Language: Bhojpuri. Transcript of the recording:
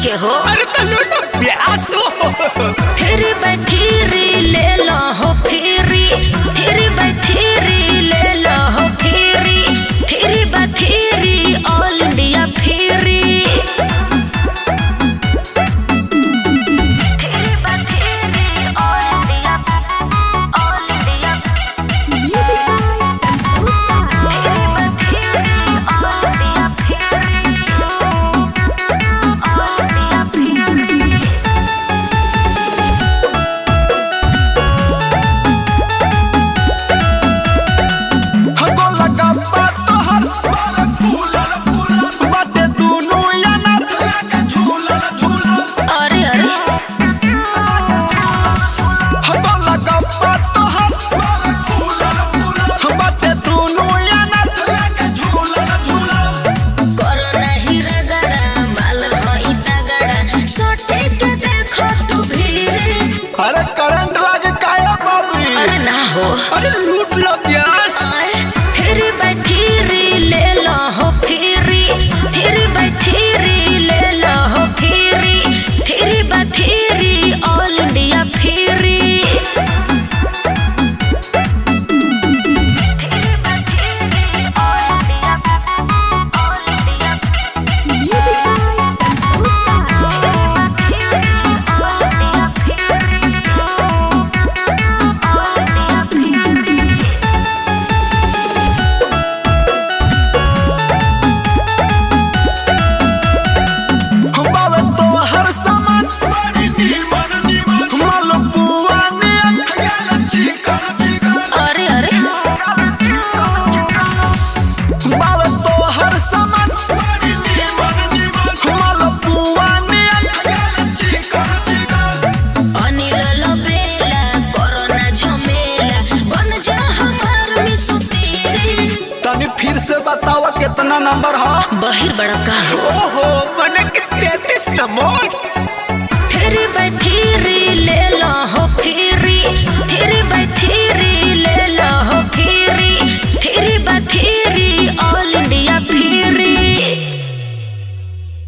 के हो। अरे तनु ना प्यास हो। थ्री बाय थ्री ले लो हो फ्री, थ्री बाय थ्री ले लो हो free, three by three all India free. अरे करंट लागे काया बाबी। अरे ना हो। अरे लूट लो प्यास। थ्री बाय थ्री ले लो हो फ्री, थ्री बाय थ्री ले लो हो free, three by three all India free. फिर से बतावा कितना नंबर है? बाहिर बड़ा का ओहो, मैंने 33 नंबर।